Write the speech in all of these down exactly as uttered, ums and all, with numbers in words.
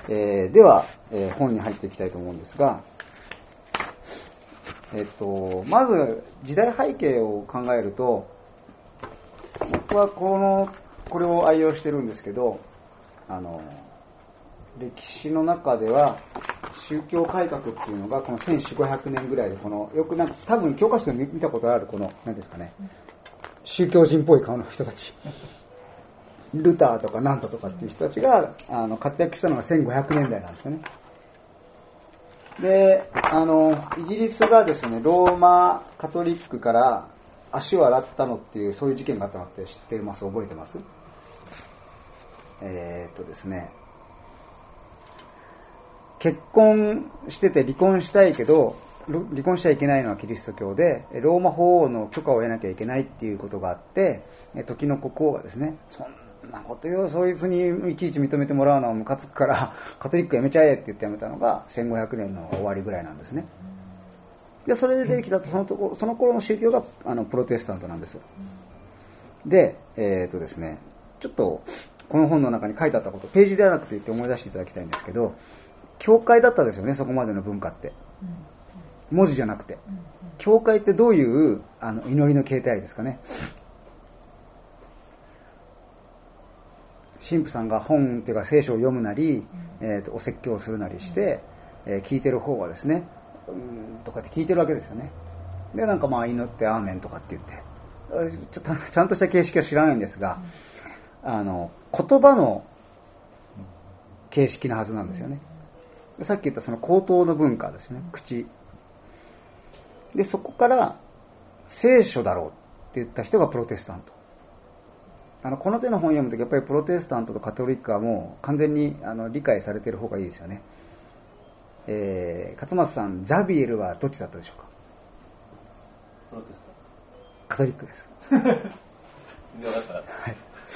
えー、では、えー、本に入っていきたいと思うんですが、えっと、まず時代背景を考えると、僕はこのこれを愛用してるんですけど、あの歴史の中では宗教改革っていうのがこのせんよんひゃくごひゃくねんぐらいで、このよくなんか多分教科書で見たことあるこの何ですかね、宗教人っぽい顔の人たち、ルターとかなんととかっていう人たちがあの活躍したのがせんごひゃくねんだいなんですよね。で、あのイギリスがですね、ローマカトリックから足を洗ったのっていう、そういう事件があったのって知ってます？覚えてます？えー、っとですね、結婚してて離婚したいけど離婚しちゃいけないのはキリスト教で、ローマ法王の許可を得なきゃいけないっていうことがあって、時の国王がですね、そんなことよ、そいつにいちいち認めてもらうのはムカつくからカトリックやめちゃえって言ってやめたのがせんごひゃくねんの終わりぐらいなんですね。でそれで出てきたとそのところ、その頃の宗教があのプロテスタントなんですよ。で、えー、っとですね、ちょっとこの本の中に書いてあったこと、ページではなくて言って思い出していただきたいんですけど、教会だったですよね、そこまでの文化って。文字じゃなくて。教会ってどういうあの祈りの形態ですかね。神父さんが本っていうか聖書を読むなり、えー、とお説教をするなりして、えー、聞いてる方はですね、うんとかって聞いてるわけですよね。で、なんかまあ祈ってアーメンとかって言って、ちょっとちゃんとした形式は知らないんですが、あの言葉の形式なはずなんですよね。さっき言ったその口頭の文化ですね、口で、そこから聖書だろうって言った人がプロテスタント。あのこの手の本読むときやっぱりプロテスタントとカトリックはもう完全にあの理解されている方がいいですよね。えー、勝松さん、ザビエルはどっちだったでしょうか？ プロテスタント。 カトリックです。 でだから、はい、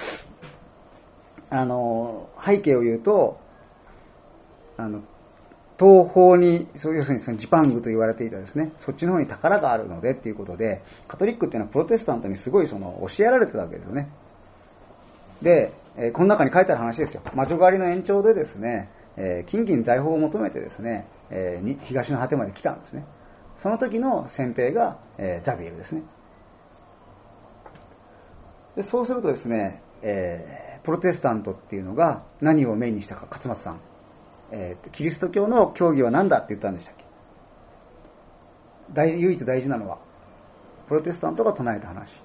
あの背景を言うと、あの東方に、要するにそのジパングと言われていたですね、そっちの方に宝があるのでっていうことで、カトリックっていうのはプロテスタントにすごいその教えられてたわけですよね。で、えー、この中に書いてある話ですよ。魔女狩りの延長でですね、えー、金銀財宝を求めてですね、えー、に東の果てまで来たんですね。その時の先兵が、えー、ザビエルですね。で、そうするとですね、えー、プロテスタントっていうのが何をメインにしたか、勝松さん、えー、キリスト教の教義は何だって言ったんでしたっけ？大唯一大事なのはプロテスタントが唱えた話。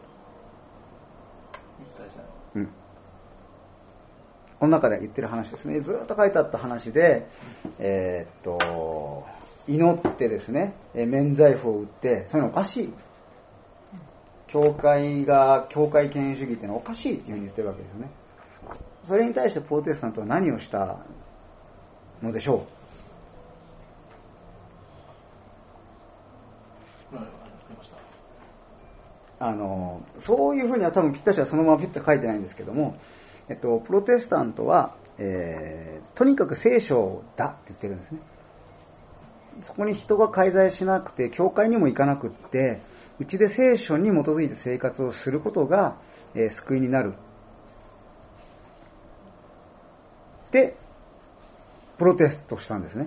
うん。この中で言ってる話ですね。ずっと書いてあった話で、えー、っと祈ってですね、免罪符を打って、そういうのおかしい。教会が教会権威主義っていうのはおかしいっていうふうに言ってるわけですよね。それに対してプロテスタントは何をしたのでしょう？あのそういうふうには多分ぴったしはそのままピッと書いてないんですけども、えっと、プロテスタントは、えー、とにかく聖書だって言ってるんですね。そこに人が介在しなくて、教会にも行かなくって、うちで聖書に基づいて生活をすることが、えー、救いになる。で、プロテストしたんですね。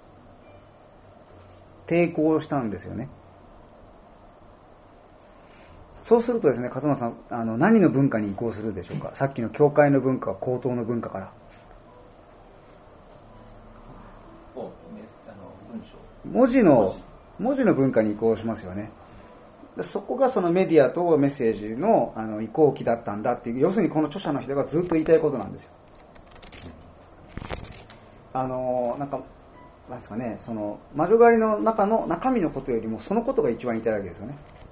抵抗したんですよね。そうするとですね、勝間さん、あの何の文化に移行するでしょうか？さっきの教会の文化は口頭の文化から。文字の、文字の文化に移行しますよね。そこがそのメディアとメッセージの、あの移行期だったんだっていう、要するにこの著者の人がずっと言いたいことなんですよ。あの、なんか、なんですかね、その魔女狩りの中の中身のことよりもそのことが一番言いたいわけですよね。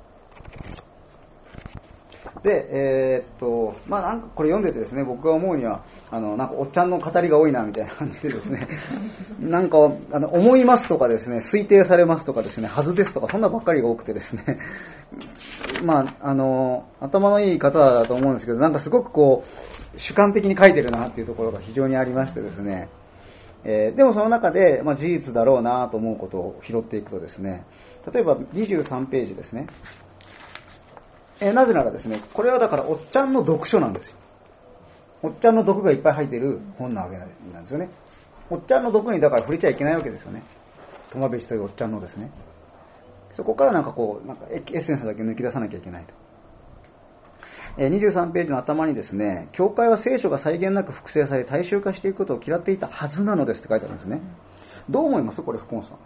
で、えー、っと、まあなんかこれ読んでてですね、僕が思うには、あの、なんかおっちゃんの語りが多いなみたいな感じでですね、なんか、あの、思いますとかですね、推定されますとかですね、はずですとか、そんなばっかりが多くてですね、まあ、あの、頭のいい方だと思うんですけど、なんかすごくこう、主観的に書いてるなっていうところが非常にありましてですね、えー、でもその中で、まあ、事実だろうなと思うことを拾っていくとですね、例えばにじゅうさんページですね、えー、なぜならですね、これはだからおっちゃんの読書なんですよ。おっちゃんの毒がいっぱい入っている本なわけなんですよね。 おっちゃんの毒にだから触れちゃいけないわけですよね。トマベシというおっちゃんのですね。そこからなんかこう、なんかエッセンスだけ抜き出さなきゃいけないと。えー、にじゅうさんページの頭にですね、教会は聖書が際限なく複製され大衆化していくことを嫌っていたはずなのですって書いてあるんですね。どう思いますこれ、福本さん。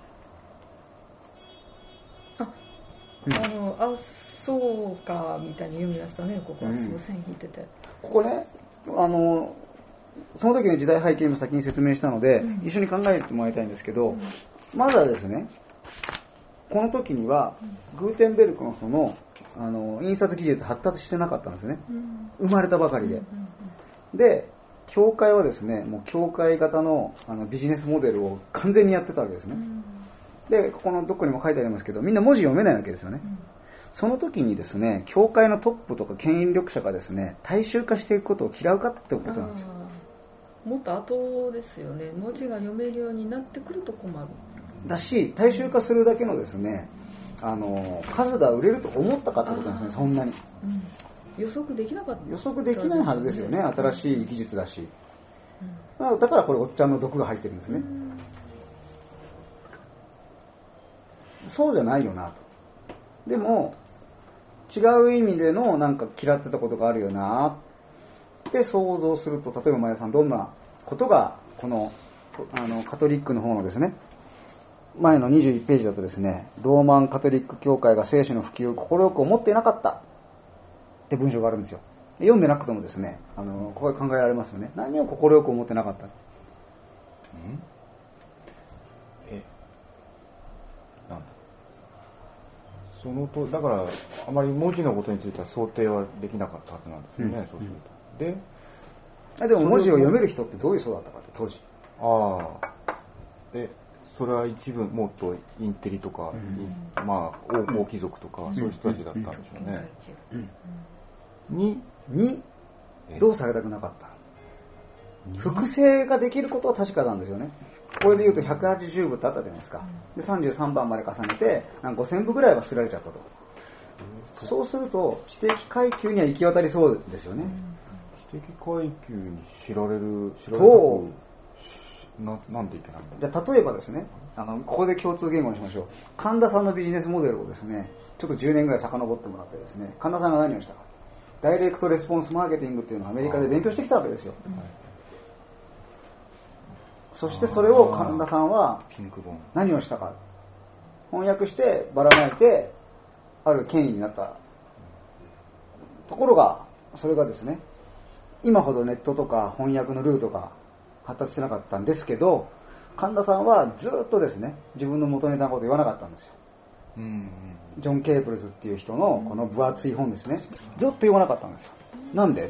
あ、うん、あの、あ、そうか、みたいに読みましたね、ここは。すごい線引いてて。 ここね、あの、その時の時代背景も先に説明したので、うん、一緒に考えてもらいたいんですけど、うん、まずはですね、この時には、うん、グーテンベルクのその、あの、印刷技術発達してなかったんですね。うん、生まれたばかりで。うんうん、で、教会はですね、もう教会型の、あのビジネスモデルを完全にやってたわけですね。うん、で、ここのどこにも書いてありますけど、みんな文字読めないわけですよね。うん、その時にですね、教会のトップとか権力者がですね、大衆化していくことを嫌うかってことなんですよ。 もっと後ですよね。文字が読めるようになってくると困る。 だし、大衆化するだけのですね、あの数が売れると思ったかってことなんですね、そんなに、 うん、予測できなかった、ね、 予測できないはずですよね、新しい技術だし、うん、だからこれおっちゃんの毒が入ってるんですね、うん、そうじゃないよなと。でも違う意味でのなんか嫌ってたことがあるよなって想像すると、例えば前田さんどんなことがこの、あのカトリックの方のですね、前のにじゅういちページだとですね、ローマンカトリック教会が聖書の普及を快く思っていなかったって文章があるんですよ。読んでなくてもですね、あのここで考えられますよね。何を快く思ってなかった？ん？ え、なんだ。そのとだからあまり文字のことについては想定はできなかったはずなんですよね。うん、そうすると。で、 あでも文字を読める人ってどういう人だったかって当時。 ああ。で。それは一部もっとインテリとか、うん、まあ王貴族とか、うん、そういう人たちだったんでしょうね。 うん、ににどうされたくなかった？複製ができることは確かなんですよね。これでいうとひゃくはちじゅう部ってあったじゃないですか。でさんじゅうさんばんまで重ねてごせん部ぐらいは捨てられちゃったと。そうすると知的階級には行き渡りそうですよね。 知的階級に知られる知られるな, なんでいけないんだ。 じゃあ例えばですね、あのここで共通言語にしましょう。神田さんのビジネスモデルをですね、ちょっとじゅうねんぐらい遡ってもらってですね、神田さんが何をしたか、ダイレクトレスポンスマーケティングっていうのをアメリカで勉強してきたわけですよ。はい、そしてそれを神田さんは何をしたか、翻訳してばらまいてある権威になった。ところがそれがですね、今ほどネットとか翻訳のルートが発達してなかったんですけど、神田さんはずっとですね、自分の元ネタのこと言わなかったんですよ。うんうん、ジョン・ケープルズっていう人のこの分厚い本ですね、ずっと言わなかったんですよ。なんで？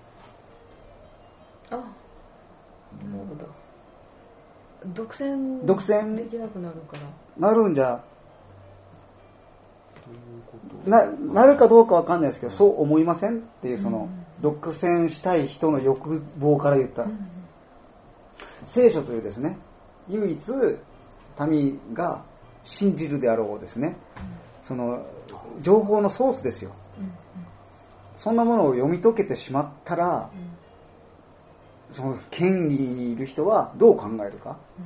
あ、なるほど。独占独占できなくなるからなるんじゃな, なるかどうかわかんないですけど、そう思いませんっていう、その、うん、独占したい人の欲望から言った、うん、聖書というですね、唯一民が信じるであろうですね、うん、その情報のソースですよ、うんうん、そんなものを読み解けてしまったら、うん、その権利にいる人はどう考えるか、うん、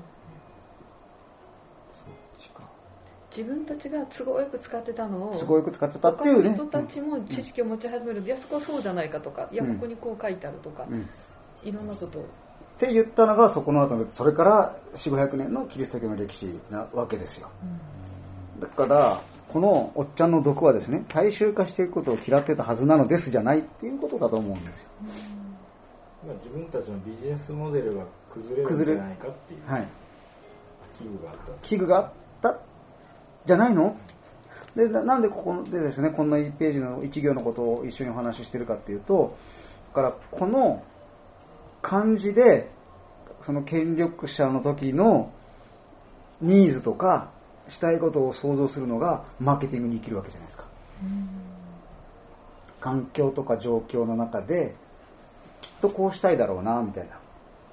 そっちか。 自分たちが都合よく使ってたのを都合よく使ってたっていうね、 他の人たちも知識を持ち始める、うん、いやそこはそうじゃないかとか、いやここにこう書いてあるとか、うん、いろんなことをって言ったのがそこの後の、それからよんひゃくごひゃくねんのキリスト教の歴史なわけですよ、うん、だからこのおっちゃんの毒はですね、大衆化していくことを嫌ってたはずなのですじゃないっていうことだと思うんですよ、 うん、自分たちのビジネスモデルが崩れるんじゃないかっていう、はい、危惧があった危惧があったじゃないので、なんでここでですね、こんないちページのいち行のことを一緒にお話ししてるかっていうと、だからこの漢字でその権力者の時のニーズとかしたいことを想像するのがマーケティングに生きるわけじゃないですか。環境とか状況の中できっとこうしたいだろうなみたいな。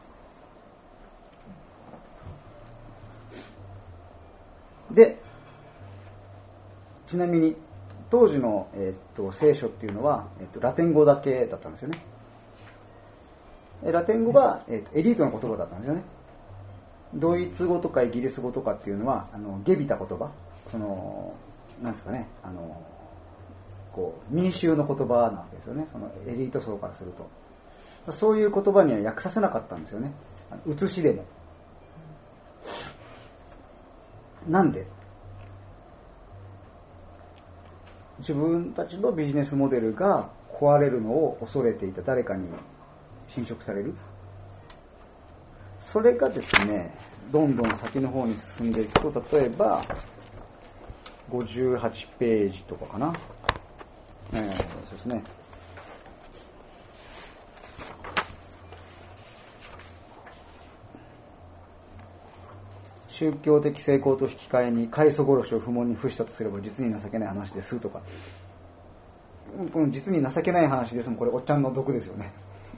で、ちなみに当時の、えー、っと聖書っていうのは、えー、っとラテン語だけだったんですよね。ラテン語が、えー、とエリートの言葉だったんですよね。 ドイツ語とかイギリス語とかっていうのはあの下びた言葉、そのなんですかね、あのこう民衆の言葉なわけですよね。そのエリート層からすると、そういう言葉には訳させなかったんですよね。写しでも。なんで？自分たちのビジネスモデルが壊れるのを恐れていた誰かに侵食される。それがですね、どんどん先の方に進んでいくと、例えばごじゅうはちページとかかな、えー、そうですね、宗教的成功と引き換えに開祖殺しを不問に付したとすれば実に情けない話ですとか、この実に情けない話ですもん、これおっちゃんの毒ですよね。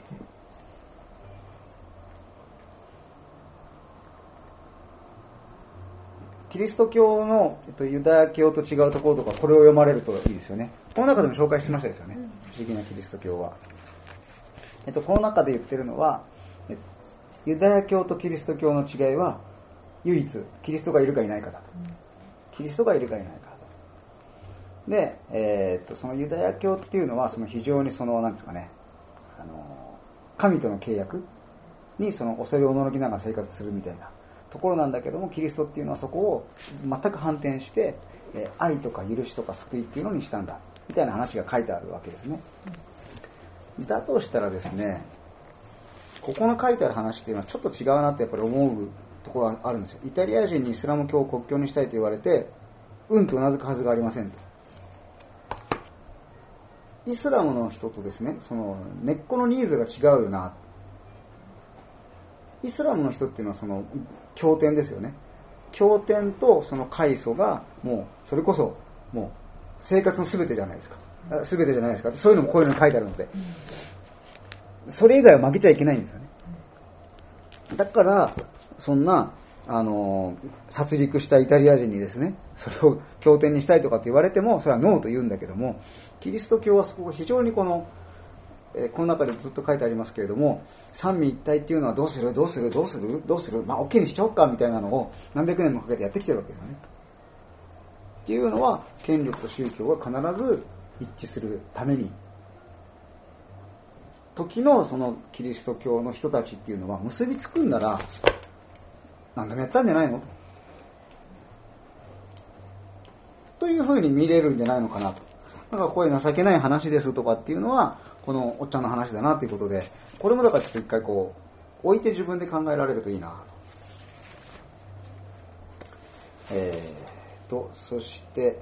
キリスト教の、えっと、ユダヤ教と違うところとか、これを読まれるといいですよね。この中でも紹介してましたですよね、不思議なキリスト教は。えっと、この中で言ってるのは、ユダヤ教とキリスト教の違いは唯一キリストがいるかいないかだと。キリストがいるかいないかだと。で、えー、っとそのユダヤ教っていうのはその非常にそのなんですかね、あの神との契約にその恐れおののきながら生活するみたいなところなんだけども、キリストっていうのはそこを全く反転して、えー、愛とか許しとか救いっていうのにしたんだみたいな話が書いてあるわけですね。だとしたらですね、ここの書いてある話っていうのはちょっと違うなってやっぱり思うところがあるんですよ。イタリア人にイスラム教を国教にしたいと言われて、うんとうなずくはずがありませんと。イスラムの人とですね、その根っこのニーズが違うよな。イスラムの人っていうのはその経典ですよね。経典とその開祖がもうそれこそもう生活の全てじゃないですか。全てじゃないですか。そういうのもこういうのに書いてあるので、それ以外は負けちゃいけないんですよね。だからそんなあの殺戮したイタリア人にですね、それを経典にしたいとかって言われてもそれはノーと言うんだけども、キリスト教はそこが非常にこのえー、この中でずっと書いてありますけれども、三位一体っていうのはどうするどうするどうするどうするまあ OK にしちゃおうかみたいなのを何百年もかけてやってきてるわけですよね。っていうのは権力と宗教が必ず一致するために、時のそのキリスト教の人たちっていうのは結びつくんなら何でもやったんじゃないのというふうに見れるんじゃないのかなと。だからこういう情けない話ですとかっていうのはこのおっちゃんの話だなということで、これもだからちょっと一回こう置いて自分で考えられるといいなと。えーとそして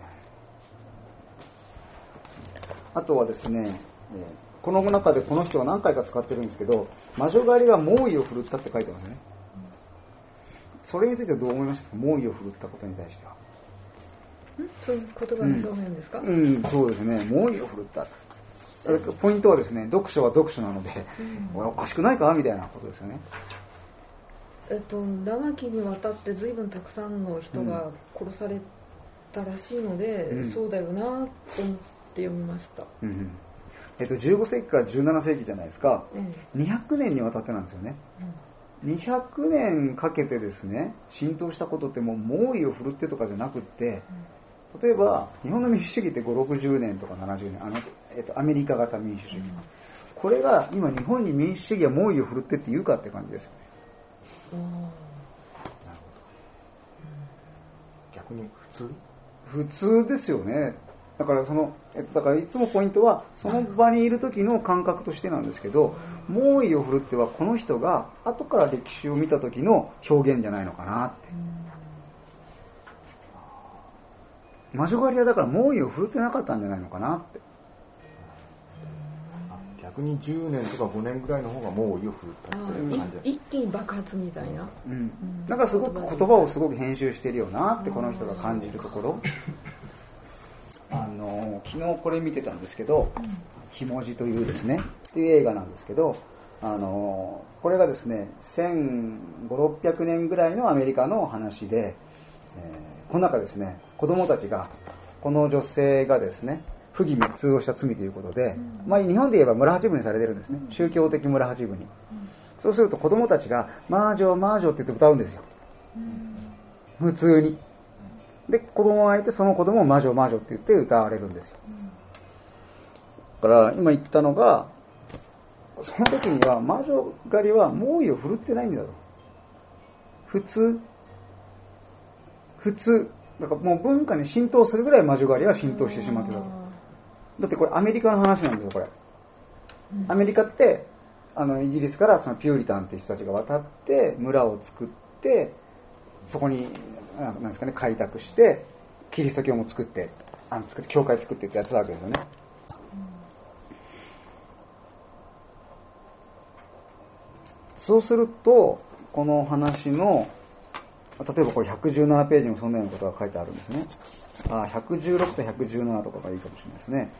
あとはですね、この中でこの人は何回か使ってるんですけど、魔女狩りが猛威を振るったって書いてますね。それについてはどう思いましたか？猛威を振るったことに対しては。 んそういう言葉の表現ですか？ うん、うん、そうですね。猛威を振るった。ポイントはですね、読書は読書なので、うん、おかしくないかみたいなことですよね。 えっと、長きにわたって随分たくさんの人が殺されたらしいので、うん、そうだよなと思って読みました。うん、 えっと、じゅうごせいきからじゅうななせいきじゃないですか。うん、にひゃくねんにわたってなんですよね。うん、にひゃくねんかけてですね、浸透したことってもう猛威を振るってとかじゃなくって、うん例えば日本の民主主義ってごじゅうろくじゅうねんとかななじゅうねん、あの、えっと、アメリカ型民主主義、うん、これが今日本に民主主義は猛威を振るってって言うかって感じですよね。 うん、なるほど、 逆に普通普通ですよね。だからその、えっと、だからいつもポイントはその場にいる時の感覚としてなんですけど、猛威を振るってはこの人が後から歴史を見た時の表現じゃないのかなって、うん魔女狩りはだから猛威を振るってなかったんじゃないのかなって。 逆にじゅうねんとかごねんぐらいの方が猛威を振るったっていう感じです。 一気に爆発みたいな、 うん、なんかすごく言葉をすごく編集してるよなってこの人が感じるところ。あの昨日これ見てたんですけど、ひもじというですねっていう映画なんですけど、あのこれがですねせんごひゃくろっぴゃくねんぐらいのアメリカの話で、えーこの中ですね、子供たちがこの女性がですね不義密通をした罪ということで、うんまあ、日本で言えば村八分にされてるんですね、宗教的村八分に、うん、そうすると子供たちがマージョマージョって言って歌うんですよ。 普通に。で、子供がいて、その子供を魔女魔女って言って歌われるんですよ。だから今言ったのが、その時には魔女狩りは猛威を振るってないんだと。普通普通だからもう文化に浸透するぐらい魔女狩りは浸透してしまってたと。だってこれアメリカの話なんですよ、これ。アメリカってあのイギリスからそのピューリタンっていう人たちが渡って村を作って、そこになんですかね、開拓してキリスト教も作ってあの作って教会作ってってやってたわけですよね。そうするとこの話の例えばこれひゃくじゅうななページにもそんなようなことが書いてあるんですね。あ、ひゃくじゅうろくとひゃくじゅうななとかがいいかもしれないですね。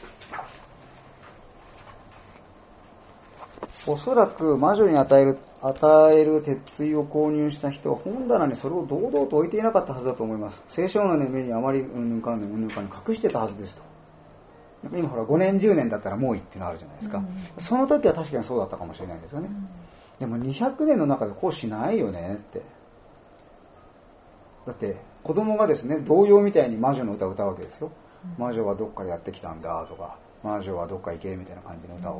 おそらく魔女に与える与える鉄槌を購入した人は本棚にそれを堂々と置いていなかったはずだと思います。青少年の目にあまりうんぬんかんぬんうんぬんかんぬん隠してたはずですと。今ほらごねんじゅうねんだったら猛威っていうのあるじゃないですか、うん、その時は確かにそうだったかもしれないですよね、うん、でもにひゃくねんの中でこうしないよねって。だって子供がですね童謡みたいに魔女の歌を歌うわけですよ、うん、魔女はどっかでやってきたんだとか魔女はどっか行けみたいな感じの歌を、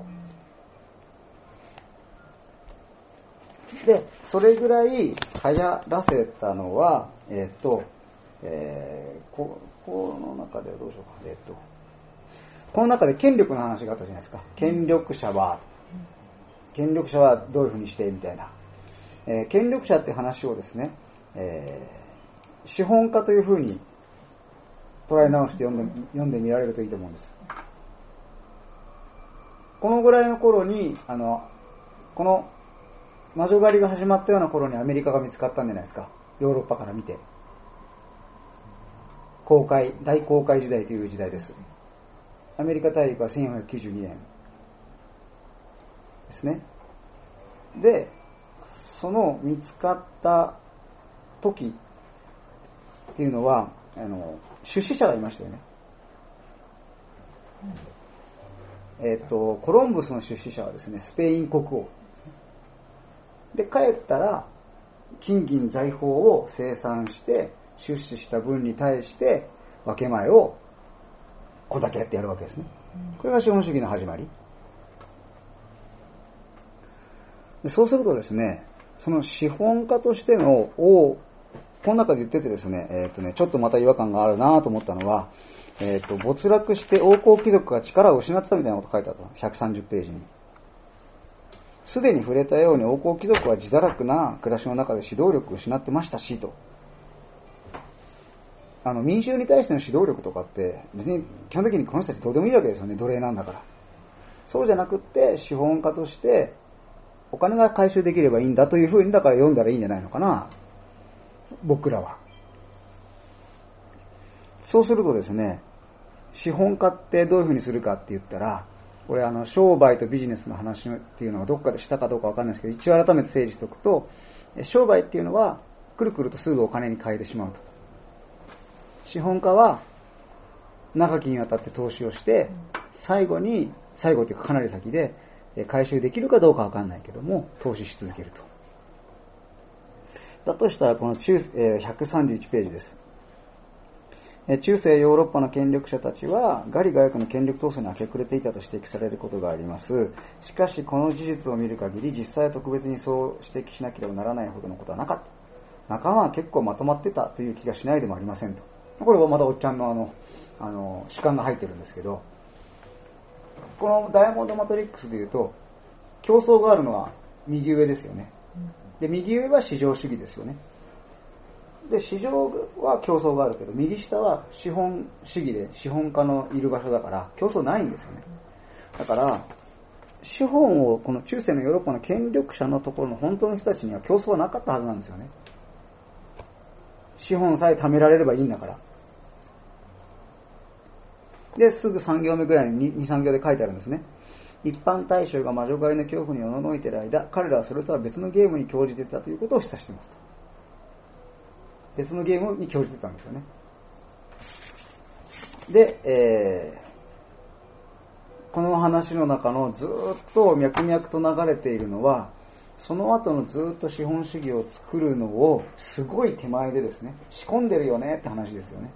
うん、でそれぐらい流行らせたのはえっ、ー、と、えー、こ, この中ではどうしようかえっ、ー、とこの中で権力の話があったじゃないですか。権力者は権力者はどういうふうにしてみたいな、えー、権力者って話をですね、えー、資本家というふうに捉え直して読んで読んでみられるといいと思うんです。このぐらいの頃にあのこの魔女狩りが始まったような頃にアメリカが見つかったんじゃないですか。ヨーロッパから見て航海大航海時代という時代です。アメリカ大陸はせんよんひゃくきゅうじゅうにねんですね。で、その見つかった時っていうのはあの出資者がいましたよね。うん、えっとコロンブスの出資者はですねスペイン国王で、帰ったら金銀財宝を生産して出資した分に対して分け前をこれだけやってやるわけですね。これが資本主義の始まりで、そうするとですね、その資本家としての王、この中で言っててですね、えっとね、ちょっとまた違和感があるなと思ったのは、えっと、没落して王侯貴族が力を失ってたみたいなこと書いてあった。ひゃくさんじゅうページに。すでに触れたように王侯貴族は自堕落な暮らしの中で指導力を失ってましたしと。あの民衆に対しての指導力とかって別に基本的にこの人たちどうでもいいわけですよね。奴隷なんだから。そうじゃなくって資本家としてお金が回収できればいいんだというふうにだから読んだらいいんじゃないのかな、僕らは。そうするとですね、資本家ってどういうふうにするかって言ったら、これあの商売とビジネスの話っていうのがどっかでしたかどうかわかんないですけど、一応改めて整理しておくと、商売っていうのはくるくるとすぐお金に変えてしまうと。資本家は長きにわたって投資をして最後に最後というかかなり先で回収できるかどうかわかんないけども投資し続けると。だとしたらこの中ひゃくさんじゅういちページです。中世ヨーロッパの権力者たちはガリガヤクの権力闘争に明け暮れていたと指摘されることがあります。しかしこの事実を見る限り実際は特別にそう指摘しなければならないほどのことはなかった。仲間は結構まとまってたという気がしないでもありませんと。これはまたおっちゃんのあのあの主観が入ってるんですけど、このダイヤモンドマトリックスでいうと競争があるのは右上ですよね。で右上は市場主義ですよね。で市場は競争があるけど右下は資本主義で資本家のいる場所だから競争ないんですよね。だから資本をこの中世のヨーロッパの権力者のところの本当の人たちには競争はなかったはずなんですよね。資本さえ貯められればいいんだから。で、すぐさん行目ぐらいにに、さん行で書いてあるんですね。一般大衆が魔女狩りの恐怖におののいている間、彼らはそれとは別のゲームに興じていたということを示唆していますと。別のゲームに興じてたんですよね。で、えー、この話の中のずっと脈々と流れているのは、 その後のずっと資本主義を作るのをすごい手前でですね、仕込んでるよねって話ですよね。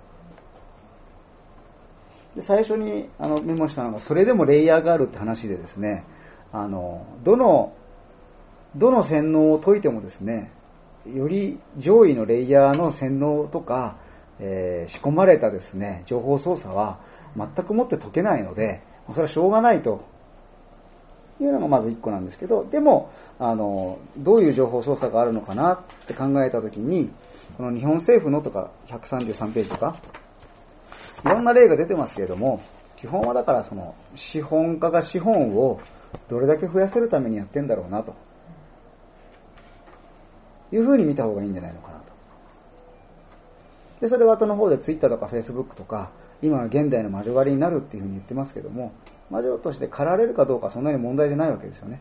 で最初にあのメモしたのが、それでもレイヤーがあるって話でですね、あのどのどの洗脳を解いてもですね、より上位のレイヤーの洗脳とか、えー、仕込まれたですね情報操作は全くもって解けないので、それはしょうがないというのがまず一個なんですけど、でもあのどういう情報操作があるのかなって考えたときに、この日本政府のとかひゃくさんじゅうさんページとかいろんな例が出てますけれども、基本はだからその資本家が資本をどれだけ増やせるためにやってんだろうなというふうに見た方がいいんじゃないのかなと。でそれは後の方でツイッターとかフェイスブックとか今の現代の魔女狩りになるっていうふうに言ってますけども、魔女として狩られるかどうかはそんなに問題じゃないわけですよね。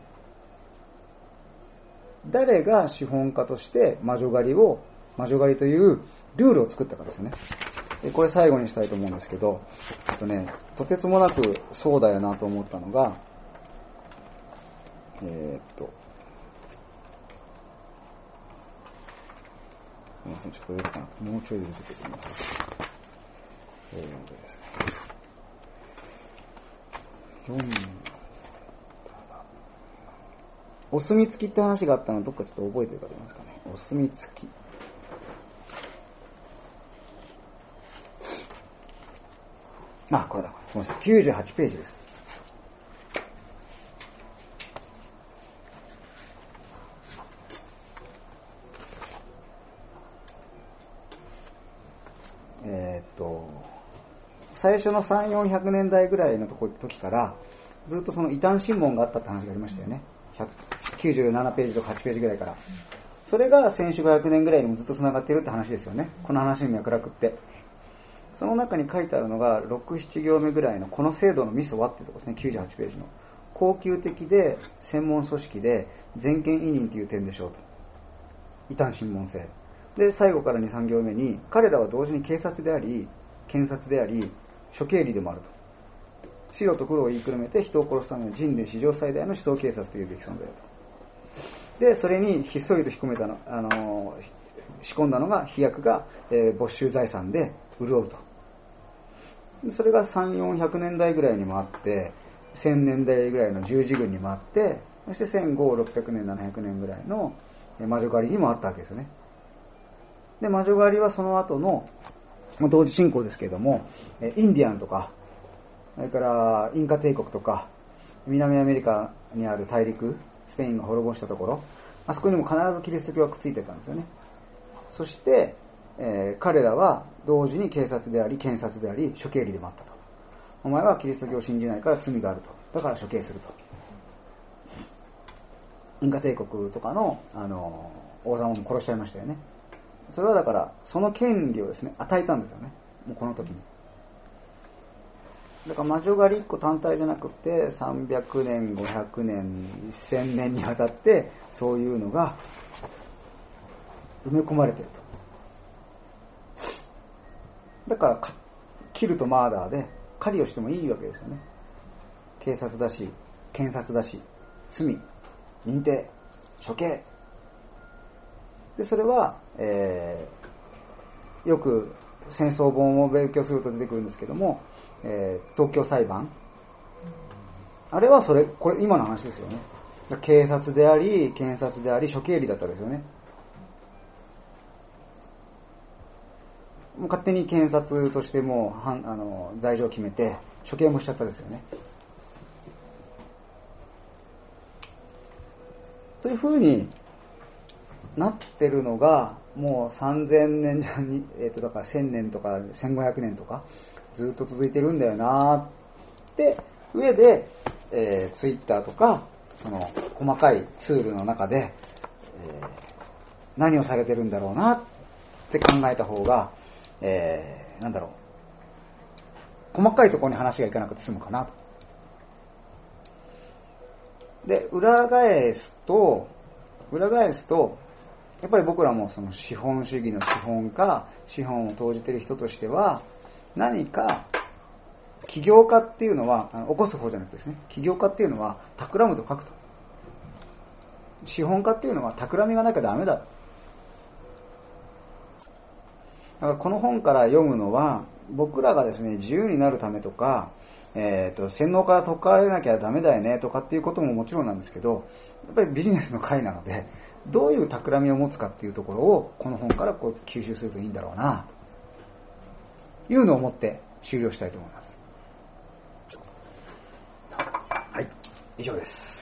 誰が資本家として魔女狩りを魔女狩りというルールを作ったかですよね。でこれ最後にしたいと思うんですけど、えっとね、とてつもなくそうだよなと思ったのが、えー、っとすみません、ちょっと出るかな、もうちょい出てくるんです。えー、っとですね、読んだお墨付きって話があったのどっかちょっと覚えてる方いますかね。お墨付き、あ、これだ、ごめんなさい、きゅうじゅうはちページです。えー、っと最初のさんびゃく、よんひゃくねんだいぐらいの時からずっとその異端審問があったって話がありましたよね。きゅうじゅうななページとかはちページぐらいから。それがせんごひゃくねんぐらいにもずっとつながっているって話ですよね。この話に脈絡って。その中に書いてあるのがろく、なな行目ぐらいのこの制度のミソはっていうところですね。きゅうじゅうはちページの恒久的で専門組織で全権委任という点でしょうと。異端審問制で、最後からに、さん行目に彼らは同時に警察であり検察であり諸経理でもあると。白と黒を言いくるめて人を殺すための人類史上最大の思想警察というべき存在だと。でそれにひっそりと仕込めたの、あの仕込んだのが飛躍が、えー、没収財産で潤うと。それがさんびゃく、よんひゃくねんだいぐらいにもあって、せんねんだいぐらいの十字軍にもあって、そしてせんごひゃく、ろっぴゃくねん、ななひゃくねんぐらいの魔女狩りにもあったわけですよね。で魔女狩りはその後の同時進行ですけれども、インディアンとか、それからインカ帝国とか南アメリカにある大陸、スペインが滅ぼしたところ、あそこにも必ずキリスト教がくっついてたんですよね。そして、えー、彼らは同時に警察であり検察であり諸経理でもあったと。お前はキリスト教を信じないから罪があると、だから処刑すると。インカ帝国とかの、あの王様も殺しちゃいましたよね。それはだからその権利をですね与えたんですよね、もうこの時に。だから魔女狩り一個単体じゃなくてさんびゃくねん、ごひゃくねん、せんねんにわたってそういうのが埋め込まれていると。だからキルとマーダーで狩りをしてもいいわけですよね。警察だし検察だし罪認定処刑で、それは、えー、よく戦争本を勉強すると出てくるんですけども、えー、東京裁判、あれはそれこれ今の話ですよね。警察であり検察であり諸経理だったんですよね。もう勝手に検察としてもうあの罪状を決めて処刑もしちゃったですよね。というふうになってるのがもうさんぜんねんじゃに、えー、とだからせんねんとかせんごひゃくねんとかずっと続いてるんだよなって上で、えー、ツイッターとかその細かいツールの中で、えー、何をされてるんだろうなって考えた方が、えー、なんだろう細かいところに話がいかなくて済むかなと。で裏返すと裏返すとやっぱり僕らもその資本主義の資本家資本を投じている人としては何か起業家っていうのはあの起こす方じゃなくてですね、起業家っていうのは企むと書くと資本家っていうのは企みがなきゃダメだ。だからこの本から読むのは、僕らがですね、自由になるためとか、えーと、洗脳から解かれなきゃダメだよねとかっていうことももちろんなんですけど、やっぱりビジネスの会なので、どういう企みを持つかっていうところをこの本からこう吸収するといいんだろうなというのを思って終了したいと思います。はい、以上です。